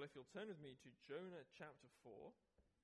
Well, if you'll turn with me to Jonah chapter 4.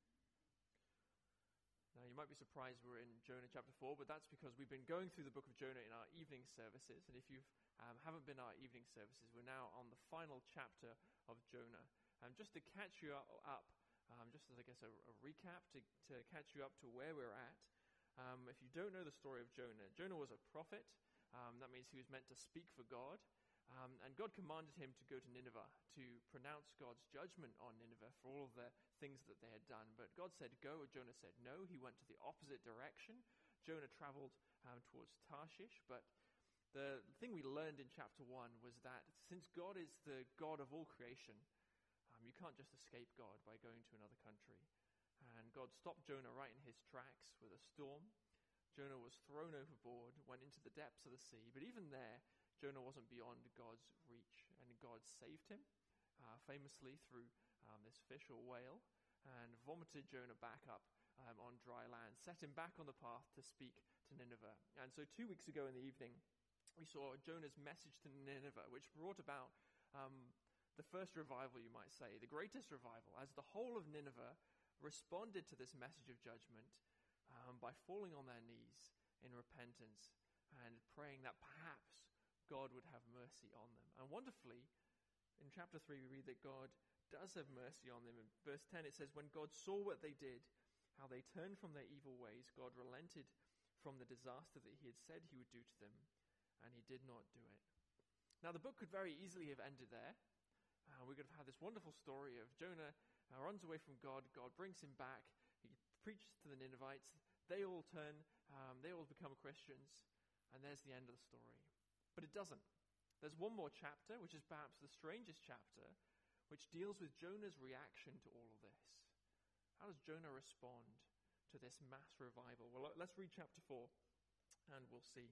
Now, you might be surprised we're in Jonah chapter 4, but that's because we've been going through the book of Jonah in our evening services. And if you haven't been our evening services, we're now on the final chapter of Jonah. And just to catch you up, just as I guess a recap to catch you up to where we're at. If you don't know the story of Jonah, Jonah was a prophet. That means he was meant to speak for God. And God commanded him to go to Nineveh to pronounce God's judgment on Nineveh for all of the things that they had done. But God said go, Jonah said no. He went to the opposite direction. Jonah traveled towards Tarshish. But the thing we learned in chapter 1 was that since God is the God of all creation, you can't just escape God by going to another country. And God stopped Jonah right in his tracks with a storm. Jonah was thrown overboard, went into the depths of the sea. But even there, Jonah wasn't beyond God's reach, and God saved him, famously through this fish or whale, and vomited Jonah back up on dry land, set him back on the path to speak to Nineveh. And so 2 weeks ago in the evening, we saw Jonah's message to Nineveh, which brought about the first revival, you might say, the greatest revival, as the whole of Nineveh responded to this message of judgment by falling on their knees in repentance and praying that perhaps God would have mercy on them. And wonderfully, in chapter 3, we read that God does have mercy on them. In verse 10, it says, when God saw what they did, how they turned from their evil ways, God relented from the disaster that he had said he would do to them, and he did not do it. Now, the book could very easily have ended there. We could have had this wonderful story of Jonah runs away from God. God brings him back. He preaches to the Ninevites. They all turn. They all become Christians. And there's the end of the story. But it doesn't. There's one more chapter, which is perhaps the strangest chapter, which deals with Jonah's reaction to all of this. How does Jonah respond to this mass revival? Well, let's read chapter 4, and we'll see.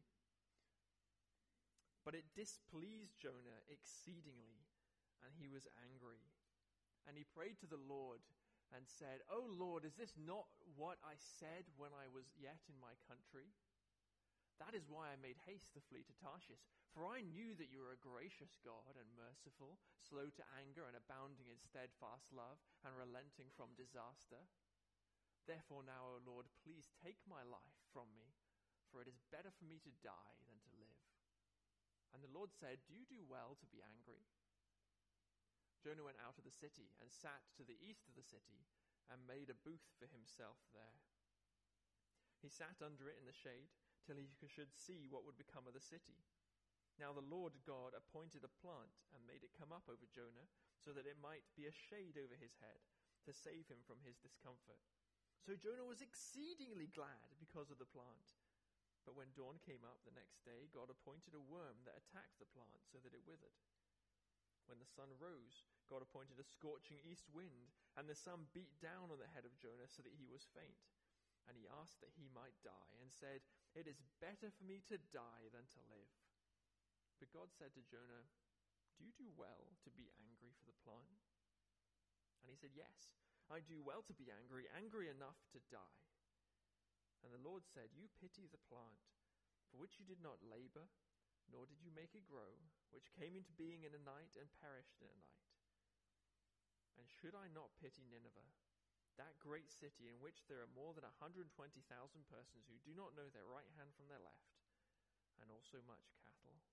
But it displeased Jonah exceedingly, and he was angry. And he prayed to the Lord and said, "O Lord, is this not what I said when I was yet in my country? That is why I made haste to flee to Tarshish, for I knew that you are a gracious God and merciful, slow to anger and abounding in steadfast love and relenting from disaster. Therefore now, O Lord, please take my life from me, for it is better for me to die than to live." And the Lord said, "Do you do well to be angry?" Jonah went out of the city and sat to the east of the city and made a booth for himself there. He sat under it in the shade till he should see what would become of the city. Now the Lord God appointed a plant and made it come up over Jonah so that it might be a shade over his head to save him from his discomfort. So Jonah was exceedingly glad because of the plant. But when dawn came up the next day, God appointed a worm that attacked the plant so that it withered. When the sun rose, God appointed a scorching east wind, and the sun beat down on the head of Jonah so that he was faint. And he asked that he might die, and said, "It is better for me to die than to live." But God said to Jonah, "Do you do well to be angry for the plant?" And he said, "Yes, I do well to be angry, angry enough to die." And the Lord said, "You pity the plant, for which you did not labor, nor did you make it grow, which came into being in a night and perished in a night. And should I not pity Nineveh, that great city in which there are more than 120,000 persons who do not know their right hand from their left, and also much cattle?"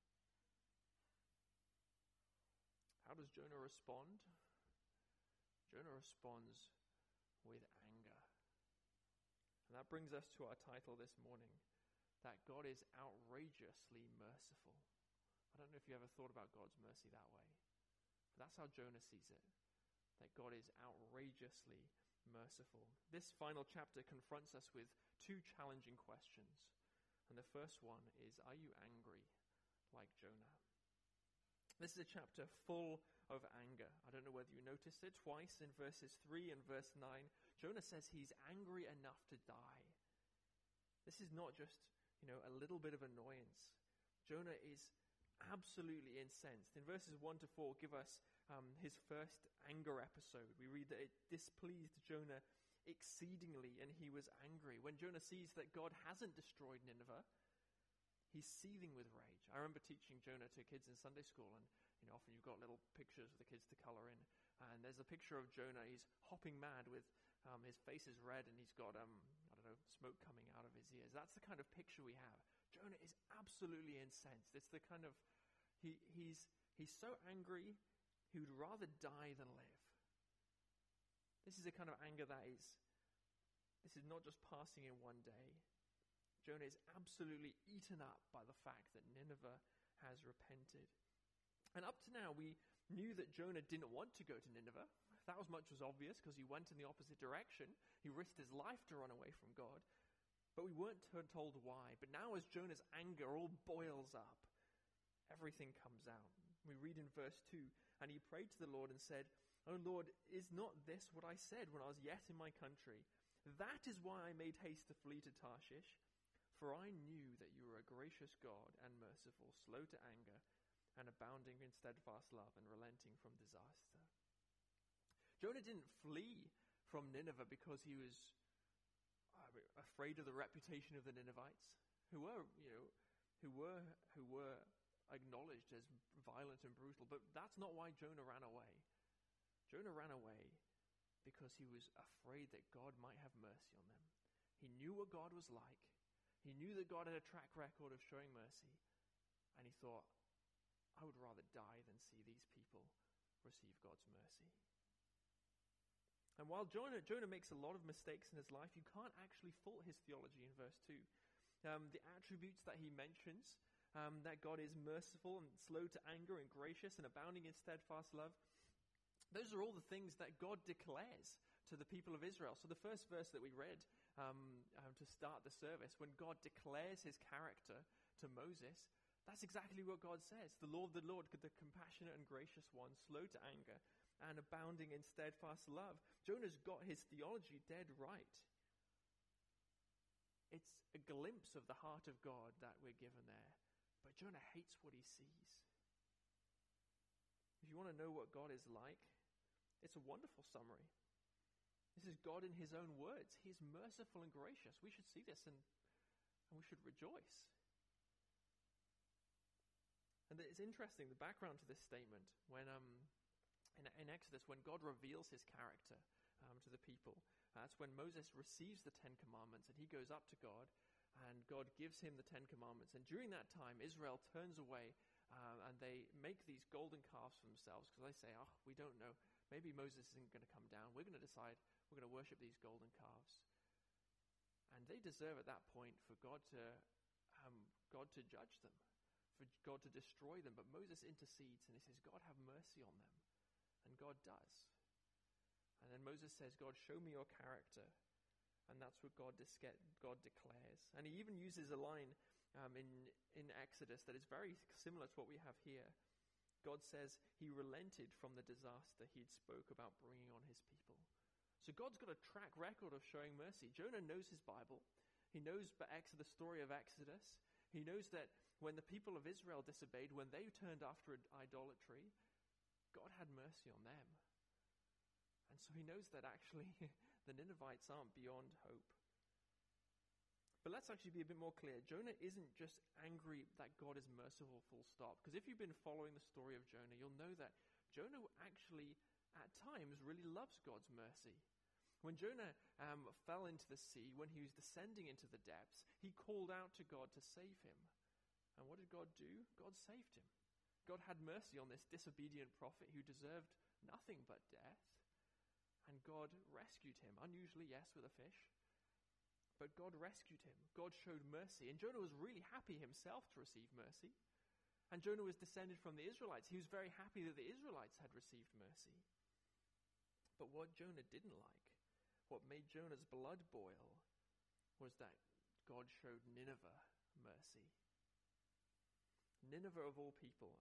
How does Jonah respond? Jonah responds with anger. And that brings us to our title this morning, that God is outrageously merciful. I don't know if you ever thought about God's mercy that way, but that's how Jonah sees it, that God is outrageously merciful. This final chapter confronts us with two challenging questions. And the first one is, are you angry like Jonah? This is a chapter full of anger. I don't know whether you noticed it. Twice in verses 3 and verse 9, Jonah says he's angry enough to die. This is not just, a little bit of annoyance. Jonah is absolutely incensed. In verses 1 to 4 give us his first anger episode. We read that it displeased Jonah exceedingly, and he was angry. When Jonah sees that God hasn't destroyed Nineveh, he's seething with rage. I remember teaching Jonah to kids in Sunday school, and often you've got little pictures for the kids to color in. And there's a picture of Jonah. He's hopping mad with his face is red and he's got, smoke coming out of his ears. That's the kind of picture we have. Jonah is absolutely incensed. It's the kind of, he's so angry, he would rather die than live. This is a kind of anger this is not just passing in one day. Jonah is absolutely eaten up by the fact that Nineveh has repented. And up to now, we knew that Jonah didn't want to go to Nineveh. That was much as obvious because he went in the opposite direction. He risked his life to run away from God. But we weren't told why. But now as Jonah's anger all boils up, everything comes out. We read in verse 2, and he prayed to the Lord and said, "O Lord, is not this what I said when I was yet in my country? That is why I made haste to flee to Tarshish. For I knew that you were a gracious God and merciful, slow to anger, and abounding in steadfast love and relenting from disaster." Jonah didn't flee from Nineveh because he was afraid of the reputation of the Ninevites, who were acknowledged as violent and brutal. But that's not why Jonah ran away. Jonah ran away because he was afraid that God might have mercy on them. He knew what God was like. He knew that God had a track record of showing mercy. And he thought, I would rather die than see these people receive God's mercy. And while Jonah makes a lot of mistakes in his life, you can't actually fault his theology in verse 2. The attributes that he mentions, that God is merciful and slow to anger and gracious and abounding in steadfast love, those are all the things that God declares to the people of Israel. So the first verse that we read to start the service, when God declares his character to Moses, that's exactly what God says. The Lord, the compassionate and gracious one, slow to anger and abounding in steadfast love. Jonah's got his theology dead right. It's a glimpse of the heart of God that we're given there. But Jonah hates what he sees. If you want to know what God is like, it's a wonderful summary. This is God in his own words. He is merciful and gracious. We should see this and we should rejoice. And it's interesting, the background to this statement, when in Exodus, when God reveals his character to the people, that's when Moses receives the Ten Commandments and he goes up to God and God gives him the Ten Commandments. And during that time, Israel turns away and they make these golden calves for themselves because they say, we don't know, maybe Moses isn't going to come down. We're going to decide we're going to worship these golden calves. And they deserve at that point for God to judge them, for God to destroy them. But Moses intercedes and he says, God, have mercy on them. And God does. And then Moses says, God, show me your character. And that's what God declares. And he even uses a line in Exodus that is very similar to what we have here. God says he relented from the disaster he'd spoke about bringing on his people. So God's got a track record of showing mercy. Jonah knows his Bible. He knows the story of Exodus. He knows that when the people of Israel disobeyed, when they turned after idolatry, God had mercy on them. And so he knows that actually the Ninevites aren't beyond hope. But let's actually be a bit more clear. Jonah isn't just angry that God is merciful, full stop. Because if you've been following the story of Jonah, you'll know that Jonah actually, at times, really loves God's mercy. When Jonah fell into the sea, when he was descending into the depths, he called out to God to save him. And what did God do? God saved him. God had mercy on this disobedient prophet who deserved nothing but death. And God rescued him. Unusually, yes, with a fish. But God rescued him. God showed mercy. And Jonah was really happy himself to receive mercy. And Jonah was descended from the Israelites. He was very happy that the Israelites had received mercy. But what Jonah didn't like, what made Jonah's blood boil, was that God showed Nineveh mercy. Nineveh of all people.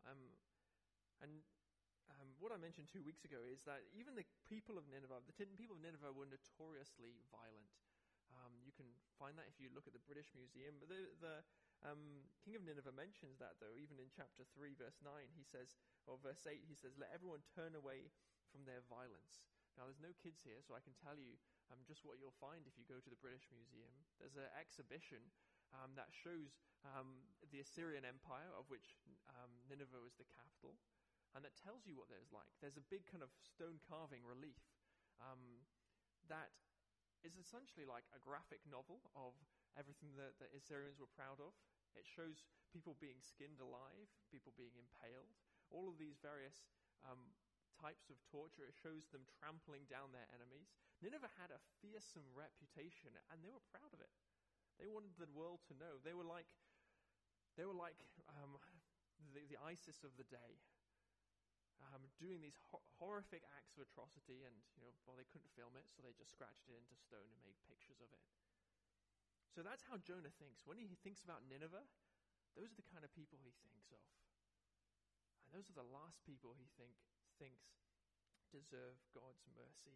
What I mentioned 2 weeks ago is that even the people of Nineveh, people of Nineveh were notoriously violent. You can find that if you look at the British Museum. The King of Nineveh mentions that, though, even in chapter 3, verse 9, he says, or verse 8, he says, let everyone turn away from their violence. Now, there's no kids here, so I can tell you just what you'll find if you go to the British Museum. There's an exhibition that shows the Assyrian Empire, of which Nineveh was the capital. and that tells you what there's like. There's a big kind of stone carving relief that is essentially like a graphic novel of everything that the Assyrians were proud of. It shows people being skinned alive, people being impaled, all of these various types of torture. It shows them trampling down their enemies. Nineveh had a fearsome reputation, and they were proud of it. They wanted the world to know. They were like the ISIS of the day, doing these horrific acts of atrocity, and they couldn't film it, so they just scratched it into stone and made pictures of it. So that's how Jonah thinks. When he thinks about Nineveh, those are the kind of people he thinks of. And those are the last people he thinks deserve God's mercy.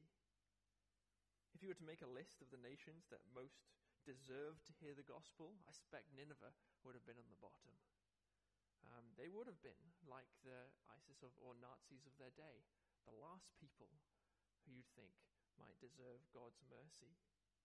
If you were to make a list of the nations that most deserve to hear the gospel, I suspect Nineveh would have been on the bottom. They would have been like the ISIS or Nazis of their day, the last people who you'd think might deserve God's mercy.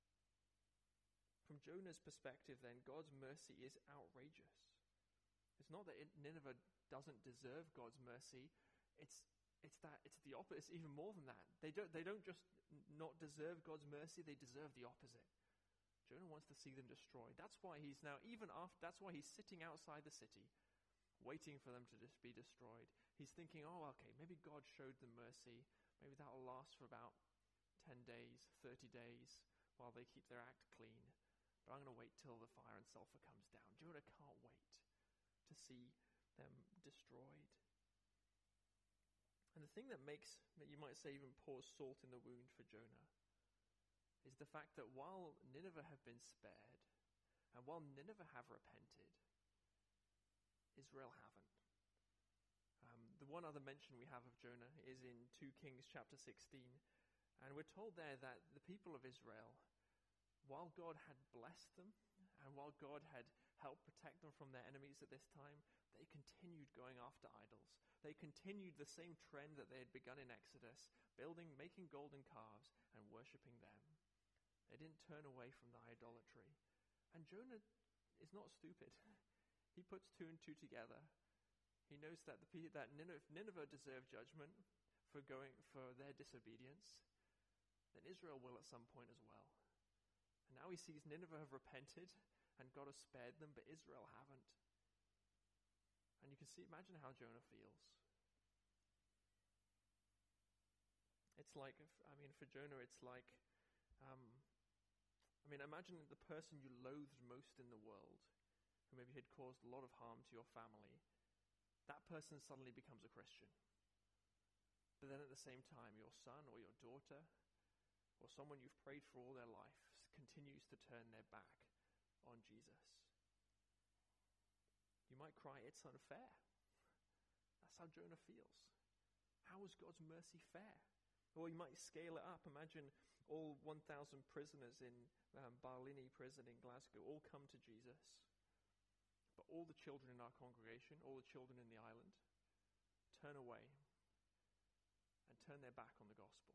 From Jonah's perspective, then, God's mercy is outrageous. It's not that Nineveh doesn't deserve God's mercy. It's the opposite. It's even more than that. They don't just not deserve God's mercy. They deserve the opposite. Jonah wants to see them destroyed. That's why he's sitting outside the city, waiting for them to be destroyed. He's thinking, maybe God showed them mercy. Maybe that'll last for about 10 days, 30 days, while they keep their act clean. But I'm going to wait till the fire and sulfur comes down. Jonah can't wait to see them destroyed. And the thing that makes, you might say, even pours salt in the wound for Jonah is the fact that while Nineveh have been spared, and while Nineveh have repented, Israel haven't. The one other mention we have of Jonah is in 2 Kings chapter 16, and we're told there that the people of Israel, while God had blessed them, and while God had helped protect them from their enemies at this time, they continued going after idols. They continued the same trend that they had begun in Exodus, making golden calves and worshipping them. They didn't turn away from the idolatry. And Jonah is not stupid. He puts 2 and 2 together. He knows that Nineveh deserved judgment for their disobedience. Then Israel will at some point as well. And now he sees Nineveh have repented and God has spared them, but Israel haven't. And you can imagine how Jonah feels. It's like, for Jonah, it's like, imagine the person you loathed most in the world, who maybe had caused a lot of harm to your family. That person suddenly becomes a Christian. But then at the same time, your son or your daughter, or someone you've prayed for all their life, continues to turn their back on Jesus. You might cry, it's unfair. That's how Jonah feels. How is God's mercy fair? Or you might scale it up. Imagine all 1,000 prisoners in Barlini prison in Glasgow all come to Jesus. But all the children in our congregation, all the children in the island, turn away and turn their back on the gospel.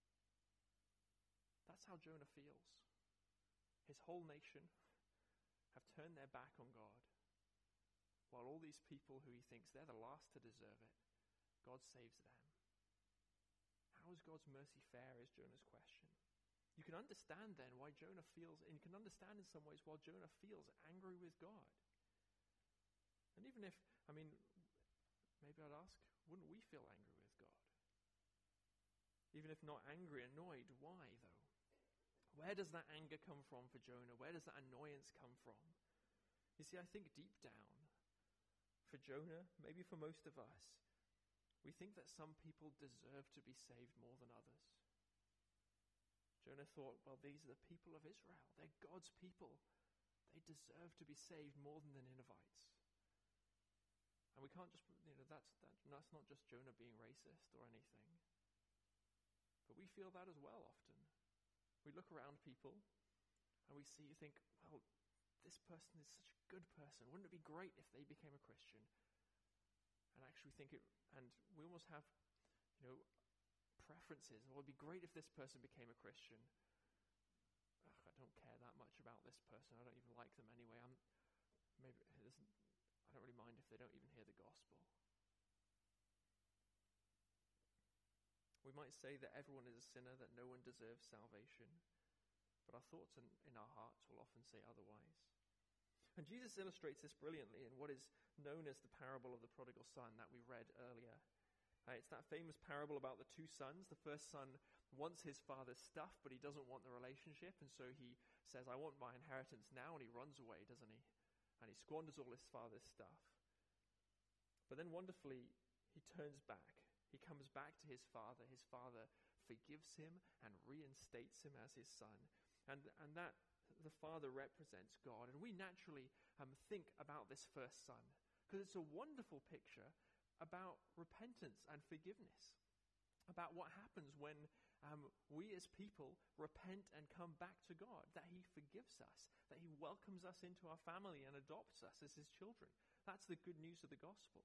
That's how Jonah feels. His whole nation have turned their back on God, while all these people who he thinks they're the last to deserve it, God saves them. How is God's mercy fair is Jonah's question. You can understand then why Jonah feels, and you can understand in some ways why Jonah feels angry with God. And even if, maybe I'd ask, wouldn't we feel angry with God? Even if not angry, annoyed, why though? Where does that anger come from for Jonah? Where does that annoyance come from? You see, I think deep down, for Jonah, maybe for most of us, we think that some people deserve to be saved more than others. Jonah thought, well, these are the people of Israel. They're God's people. They deserve to be saved more than the Ninevites. And we can't just, that's not just Jonah being racist or anything. But we feel that as well often. We look around people and we think, well, this person is such a good person. Wouldn't it be great if they became a Christian? And actually and we almost have, preferences. Well, it'd be great if this person became a Christian. I don't care that much about this person. I don't even like them anyway. I don't really mind if they don't even hear the gospel. might say that everyone is a sinner, that no one deserves salvation, but our thoughts in our hearts will often say otherwise. And Jesus illustrates this brilliantly in what is known as the parable of the prodigal son that we read earlier. It's that famous parable about the two sons. The first son wants his father's stuff, but he doesn't want the relationship, and so he says, I want my inheritance now, and he runs away, doesn't he? And he squanders all his father's stuff. But then wonderfully, he turns back. He comes back to his father. His father forgives him and reinstates him as his son. And that the father represents God. And we naturally think about this first son, because it's a wonderful picture about repentance and forgiveness, about what happens when we as people repent and come back to God, that he forgives us, that he welcomes us into our family and adopts us as his children. That's the good news of the gospel.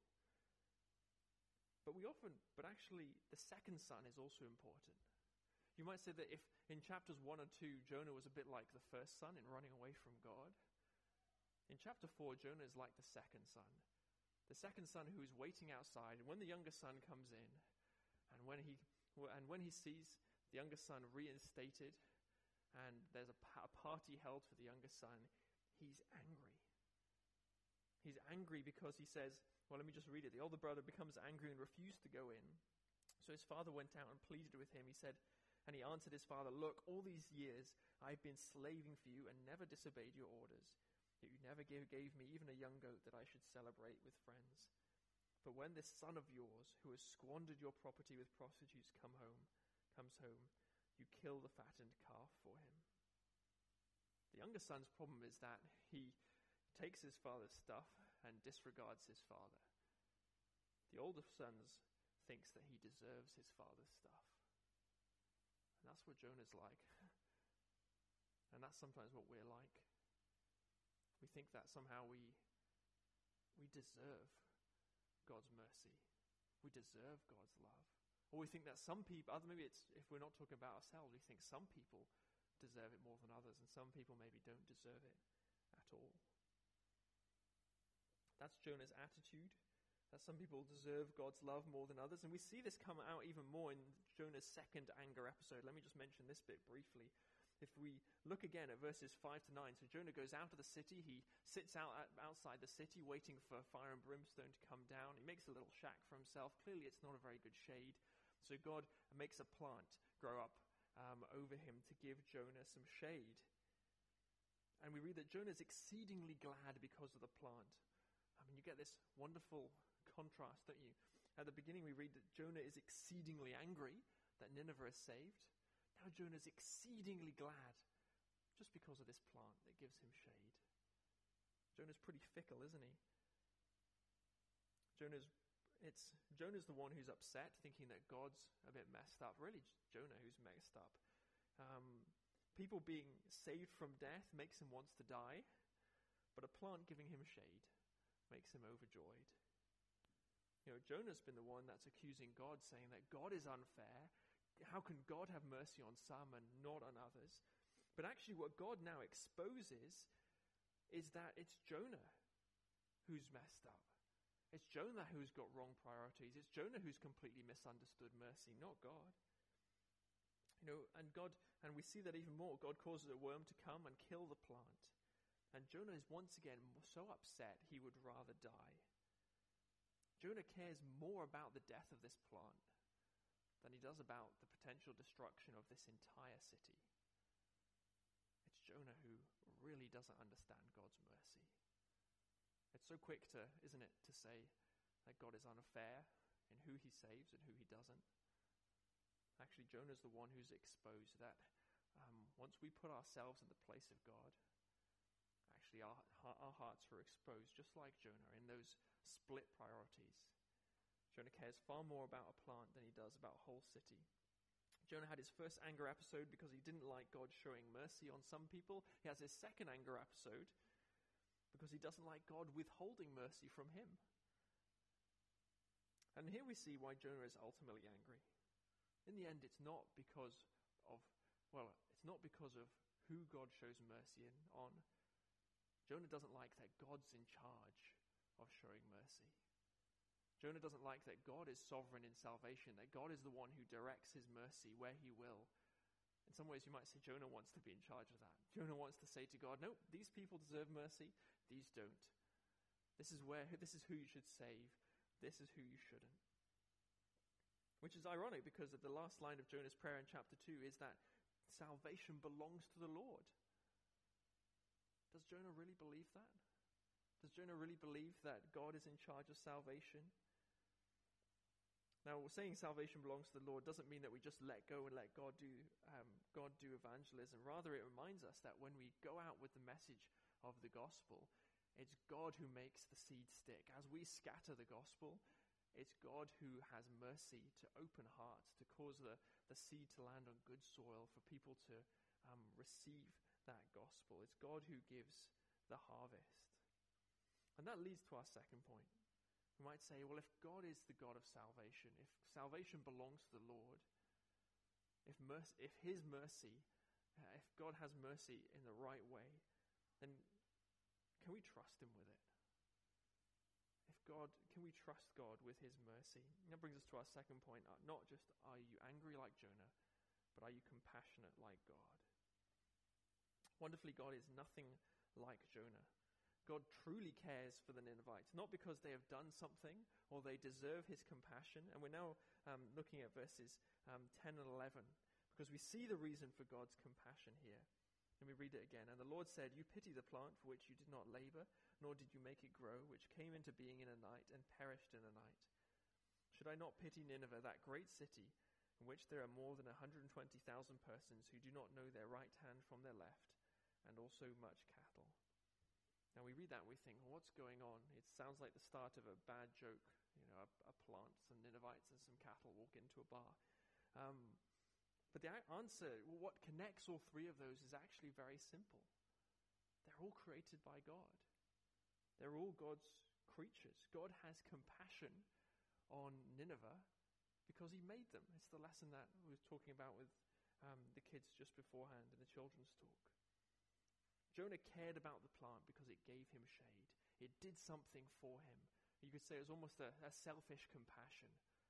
But actually, the second son is also important. You might say that if in chapters 1 and 2, Jonah was a bit like the first son in running away from God, in chapter 4, Jonah is like the second son. The second son who is waiting outside, and when the younger son comes in, and when he sees the younger son reinstated, and there's a party held for the younger son, he's angry. He's angry because he says, well, let me just read it. The older brother becomes angry and refused to go in. So his father went out and pleaded with him. He said, and he answered his father, look, all these years I've been slaving for you and never disobeyed your orders. Yet you never gave me even a young goat that I should celebrate with friends. But when this son of yours, who has squandered your property with prostitutes, comes home, you kill the fattened calf for him. The younger son's problem is that he takes his father's stuff and disregards his father. The older son thinks that he deserves his father's stuff. And that's what Jonah's like. And that's sometimes what we're like. We think that somehow we deserve God's mercy. We deserve God's love. Or we think that some people, maybe it's, if we're not talking about ourselves, we think some people deserve it more than others, and some people maybe don't deserve it at all. That's Jonah's attitude, that some people deserve God's love more than others. And we see this come out even more in Jonah's second anger episode. Let me just mention this bit briefly. If we look again at verses 5 to 9, so Jonah goes out of the city. He sits outside the city waiting for fire and brimstone to come down. He makes a little shack for himself. Clearly it's not a very good shade. So God makes a plant grow up over him to give Jonah some shade. And we read that Jonah is exceedingly glad because of the plant. I mean, you get this wonderful contrast, don't you? At the beginning we read that Jonah is exceedingly angry that Nineveh is saved. Now Jonah's exceedingly glad just because of this plant that gives him shade. Jonah's pretty fickle, isn't he? Jonah's the one who's upset, thinking that God's a bit messed up. Really, Jonah who's messed up. People being saved from death makes him want to die, but a plant giving him shade makes him overjoyed. Jonah's been the one that's accusing God, saying that God is unfair. How can God have mercy on some and not on others? But actually what God now exposes is that it's Jonah who's messed up. It's Jonah who's got wrong priorities. It's Jonah who's completely misunderstood mercy, not God. And we see that even more. God causes a worm to come and kill the plant. And Jonah is once again so upset he would rather die. Jonah cares more about the death of this plant than he does about the potential destruction of this entire city. It's Jonah who really doesn't understand God's mercy. It's so quick isn't it, to say that God is unfair in who he saves and who he doesn't. Actually, Jonah's the one who's exposed that once we put ourselves in the place of God, actually our hearts are exposed, just like Jonah, in those split priorities. Jonah cares far more about a plant than he does about a whole city. Jonah had his first anger episode because he didn't like God showing mercy on some people. He has his second anger episode because he doesn't like God withholding mercy from him. And here we see why Jonah is ultimately angry. In the end, it's not because of who God shows mercy on. Jonah doesn't like that God's in charge of showing mercy. Jonah doesn't like that God is sovereign in salvation, that God is the one who directs his mercy where he will. In some ways, you might say Jonah wants to be in charge of that. Jonah wants to say to God, no, these people deserve mercy, these don't. This is who you should save. This is who you shouldn't. Which is ironic because of the last line of Jonah's prayer in chapter 2 is that salvation belongs to the Lord. Does Jonah really believe that? Does Jonah really believe that God is in charge of salvation? Now, saying salvation belongs to the Lord doesn't mean that we just let go and let God do evangelism. Rather, it reminds us that when we go out with the message of the gospel, it's God who makes the seed stick. As we scatter the gospel, it's God who has mercy to open hearts, to cause the seed to land on good soil for people to receive that gospel. It's God who gives the harvest. And that leads to our second point. We might say, well, if God is the God of salvation, if salvation belongs to the Lord, if God has mercy in the right way, then can we trust him with it? Can we trust God with his mercy? And that brings us to our second point. Not just are you angry like Jonah, but are you compassionate like God? Wonderfully, God is nothing like Jonah. God truly cares for the Ninevites, not because they have done something or they deserve his compassion. And we're now looking at verses 10 and 11, because we see the reason for God's compassion here. Let me read it again. And the Lord said, you pity the plant for which you did not labor, nor did you make it grow, which came into being in a night and perished in a night. Should I not pity Nineveh, that great city, in which there are more than 120,000 persons who do not know their right hand from their left, and also much cattle? Now we read that and we think, well, what's going on? It sounds like the start of a bad joke. A plant, some Ninevites and some cattle walk into a bar. But the answer, what connects all three of those, is actually very simple. They're all created by God. They're all God's creatures. God has compassion on Nineveh because he made them. It's the lesson that we were talking about with the kids just beforehand in the children's talk. Jonah cared about the plant because it gave him shade. It did something for him. You could say it was almost a selfish compassion.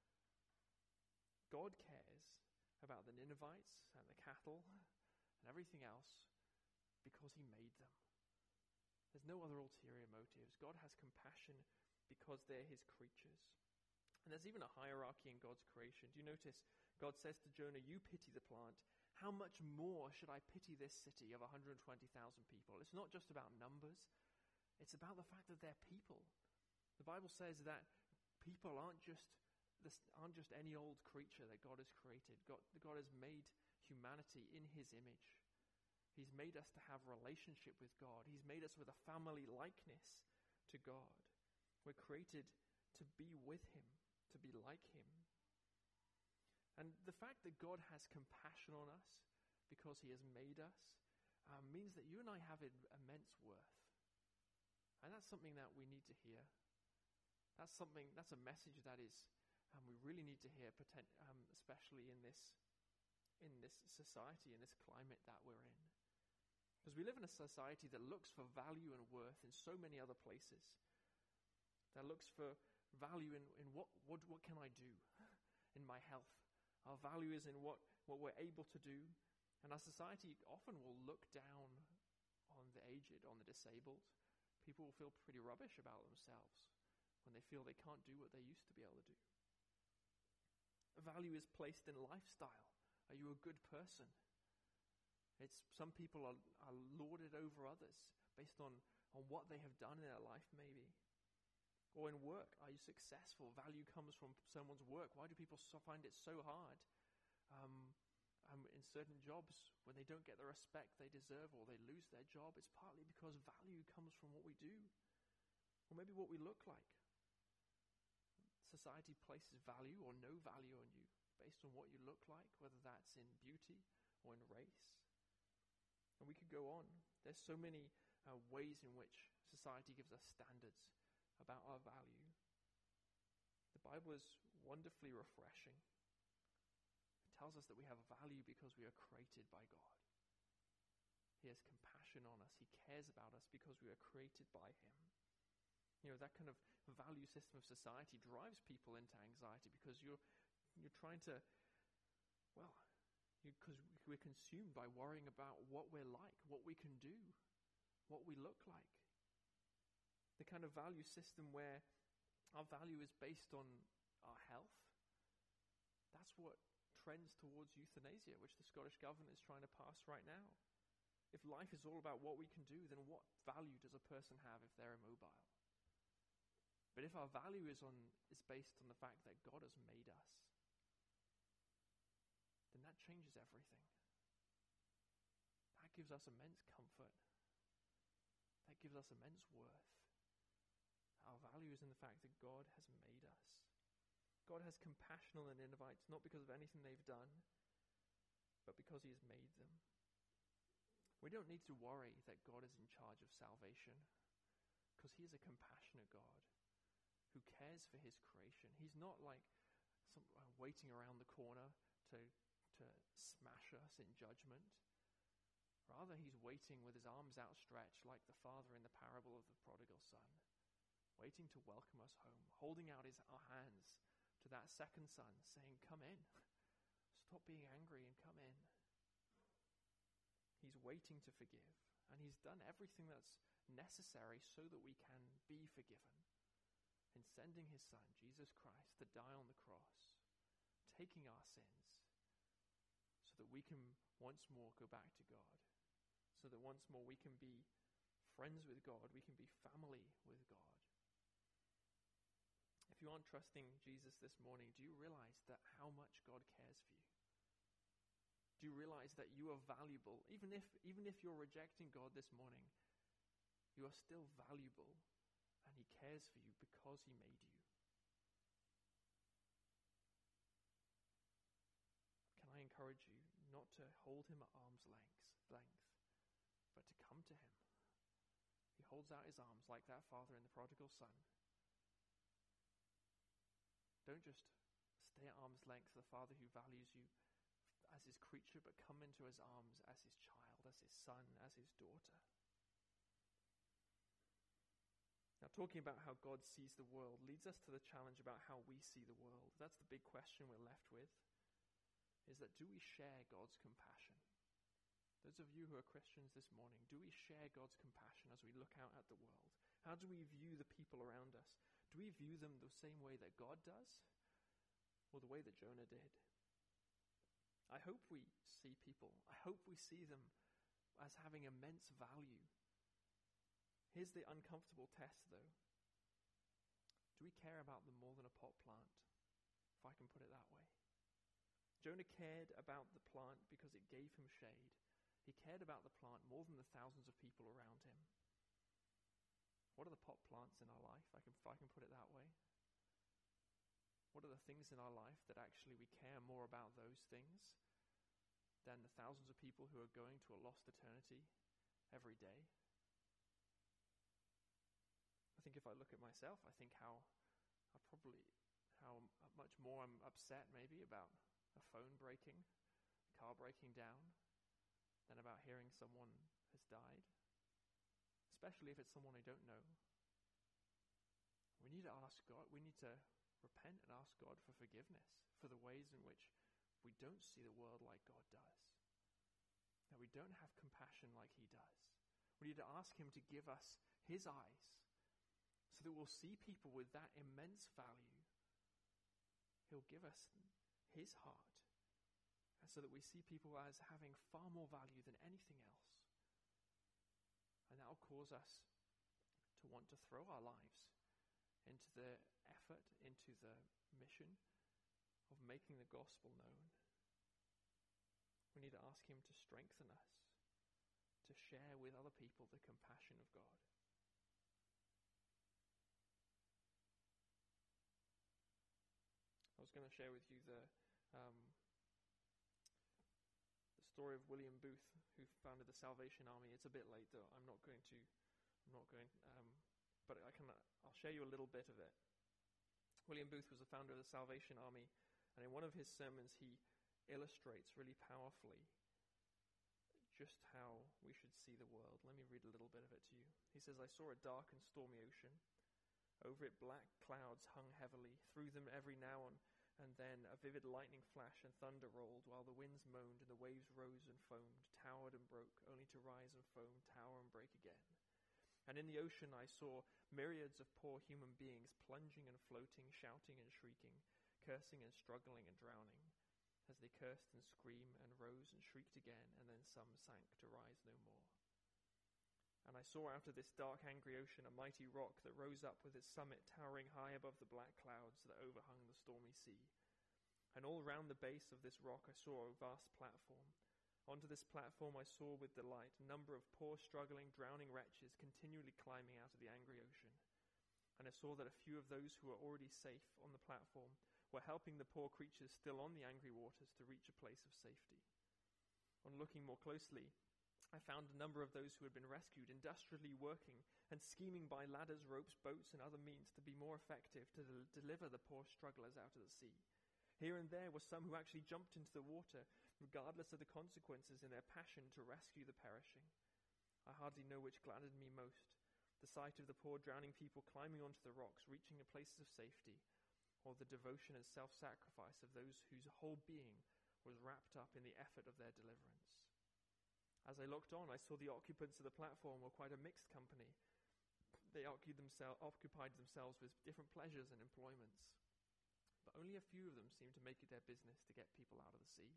God cares about the Ninevites and the cattle and everything else because he made them. There's no other ulterior motives. God has compassion because they're his creatures. And there's even a hierarchy in God's creation. Do you notice God says to Jonah, you pity the plant. How much more should I pity this city of 120,000 people? It's not just about numbers. It's about the fact that they're people. The Bible says that people aren't just any old creature that God has created. God has made humanity in his image. He's made us to have a relationship with God. He's made us with a family likeness to God. We're created to be with him, to be like him. And the fact that God has compassion on us because he has made us means that you and I have immense worth. And that's something that we need to hear. That's a message that is we really need to hear, especially in this society, in this climate that we're in. Because we live in a society that looks for value and worth in so many other places. That looks for value in what can I do in my health. Our value is in what we're able to do. And our society often will look down on the aged, on the disabled. People will feel pretty rubbish about themselves when they feel they can't do what they used to be able to do. Value is placed in lifestyle. Are you a good person? Some people are lauded over others based on what they have done in their life, maybe. Or in work, are you successful? Value comes from someone's work. Why do people find it so hard in certain jobs when they don't get the respect they deserve or they lose their job? It's partly because value comes from what we do or maybe what we look like. Society places value or no value on you based on what you look like, whether that's in beauty or in race. And we could go on. There's so many ways in which society gives us standards about our value. The Bible is wonderfully refreshing. It tells us that we have value because we are created by God. He has compassion on us. He cares about us because we are created by him. That kind of value system of society drives people into anxiety because you're trying to, because we're consumed by worrying about what we're like, what we can do, what we look like. The kind of value system where our value is based on our health, that's what trends towards euthanasia, which the Scottish Government is trying to pass right now. If life is all about what we can do, then what value does a person have if they're immobile? But if our value is based on the fact that God has made us, then that changes everything. That gives us immense comfort. That gives us immense worth. Our value is in the fact that God has made us. God has compassion on the Ninevites, not because of anything they've done, but because he has made them. We don't need to worry that God is in charge of salvation, because he is a compassionate God who cares for his creation. He's not like waiting around the corner to smash us in judgment. Rather, he's waiting with his arms outstretched like the father in the parable of the prodigal son, waiting to welcome us home, holding out our hands to that second son, saying, "Come in. Stop being angry and come in." He's waiting to forgive, and he's done everything that's necessary so that we can be forgiven, in sending his son, Jesus Christ, to die on the cross, taking our sins, so that we can once more go back to God, so that once more we can be friends with God, we can be family with God. If you aren't trusting Jesus this morning, do you realize that how much God cares for you? Do you realize that you are valuable? Even if you're rejecting God this morning, you are still valuable, and he cares for you because he made you. Can I encourage you not to hold him at arm's length, but to come to him? He holds out his arms like that father in the prodigal son. Don't just stay at arm's length, the father who values you as his creature, but come into his arms as his child, as his son, as his daughter. Now, talking about how God sees the world leads us to the challenge about how we see the world. That's the big question we're left with, is that do we share God's compassion? Those of you who are Christians this morning, do we share God's compassion as we look out at the world? How do we view the people around us? Do we view them the same way that God does, or the way that Jonah did? I hope we see people. I hope we see them as having immense value. Here's the uncomfortable test, though. Do we care about them more than a pot plant, if I can put it that way? Jonah cared about the plant because it gave him shade. He cared about the plant more than the thousands of people around him. What are the pot plants in our life, if I can put it that way? What are the things in our life that actually we care more about those things than the thousands of people who are going to a lost eternity every day? I think if I look at myself, I think how much more I'm upset maybe about a phone breaking, a car breaking down, than about hearing someone has died, especially if it's someone I don't know. We need to ask God, we need to repent and ask God for forgiveness for the ways in which we don't see the world like God does, that we don't have compassion like he does. We need to ask him to give us his eyes so that we'll see people with that immense value. He'll give us his heart so that we see people as having far more value than anything else. And that will cause us to want to throw our lives into the effort, into the mission of making the gospel known. We need to ask him to strengthen us, to share with other people the compassion of God. I was going to share with you the story of William Booth, who founded the Salvation Army. It's a bit late, though. But I'll share you a little bit of it. William Booth was the founder of the Salvation Army, and in one of his sermons, he illustrates really powerfully just how we should see the world. Let me read a little bit of it to you. He says, "I saw a dark and stormy ocean. Over it black clouds hung heavily. Through them every now and then a vivid lightning flash and thunder rolled, while the winds moaned and the waves rose and foamed, towered and broke, only to rise and foam, tower and break again. And in the ocean I saw myriads of poor human beings plunging and floating, shouting and shrieking, cursing and struggling and drowning, as they cursed and screamed and rose and shrieked again, and then some sank to rise no more. And I saw out of this dark, angry ocean a mighty rock that rose up with its summit towering high above the black clouds that overhung the stormy sea. And all round the base of this rock I saw a vast platform. Onto this platform I saw with delight a number of poor, struggling, drowning wretches continually climbing out of the angry ocean. And I saw that a few of those who were already safe on the platform were helping the poor creatures still on the angry waters to reach a place of safety. On looking more closely, I found a number of those who had been rescued industriously working and scheming by ladders, ropes, boats, and other means to be more effective to deliver the poor strugglers out of the sea. Here and there were some who actually jumped into the water, regardless of the consequences, in their passion to rescue the perishing. I hardly know which gladdened me most, the sight of the poor drowning people climbing onto the rocks, reaching a place of safety, or the devotion and self-sacrifice of those whose whole being was wrapped up in the effort of their deliverance. As I looked on, I saw the occupants of the platform were quite a mixed company. They occupied themselves with different pleasures and employments, but only a few of them seemed to make it their business to get people out of the sea.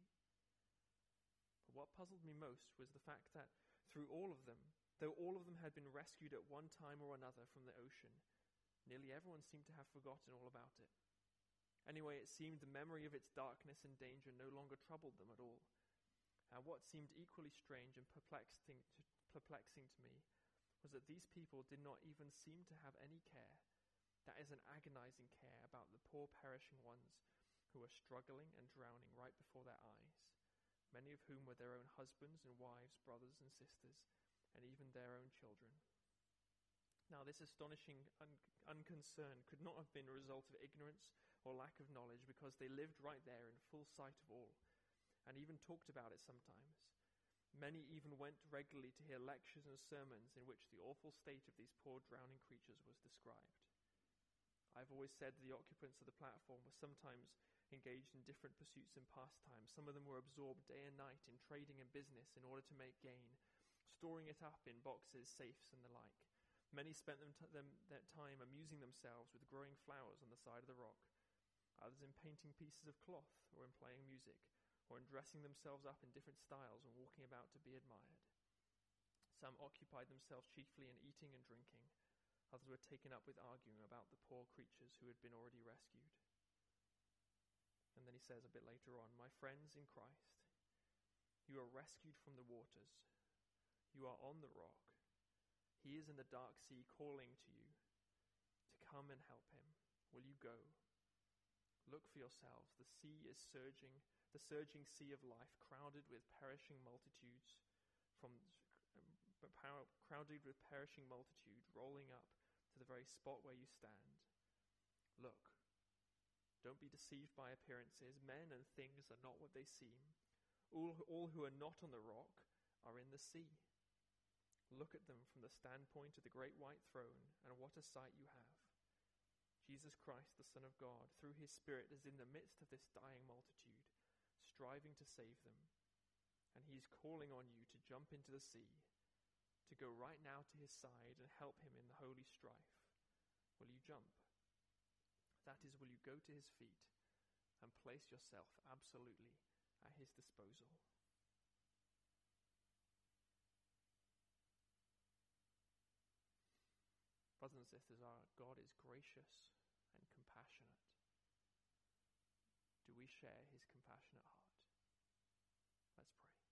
But what puzzled me most was the fact that through all of them, though all of them had been rescued at one time or another from the ocean, nearly everyone seemed to have forgotten all about it. Anyway, it seemed the memory of its darkness and danger no longer troubled them at all. And what seemed equally strange and perplexing to me was that these people did not even seem to have any care, that is, an agonizing care about the poor perishing ones who were struggling and drowning right before their eyes, many of whom were their own husbands and wives, brothers and sisters, and even their own children. Now, this astonishing unconcern could not have been a result of ignorance or lack of knowledge, because they lived right there in full sight of all, and even talked about it sometimes. Many even went regularly to hear lectures and sermons in which the awful state of these poor drowning creatures was described. I've always said the occupants of the platform were sometimes engaged in different pursuits and pastimes. Some of them were absorbed day and night in trading and business in order to make gain, storing it up in boxes, safes, and the like. Many spent their time amusing themselves with growing flowers on the side of the rock, others in painting pieces of cloth or in playing music, or in dressing themselves up in different styles and walking about to be admired. Some occupied themselves chiefly in eating and drinking. Others were taken up with arguing about the poor creatures who had been already rescued. And then he says a bit later on, "My friends in Christ, you are rescued from the waters. You are on the rock. He is in the dark sea calling to you to come and help him. Will you go? Look for yourselves. The sea is surging, the surging sea of life, crowded with perishing multitudes, rolling up to the very spot where you stand. Look, don't be deceived by appearances. Men and things are not what they seem. All who are not on the rock are in the sea. Look at them from the standpoint of the great white throne, and what a sight you have. Jesus Christ, the Son of God, through his Spirit, is in the midst of this dying multitude, striving to save them. And he's calling on you to jump into the sea, to go right now to his side and help him in the holy strife. Will you jump? That is, will you go to his feet and place yourself absolutely at his disposal? Brothers and sisters, our God is gracious and compassionate. Do we share his compassionate heart? Let's pray.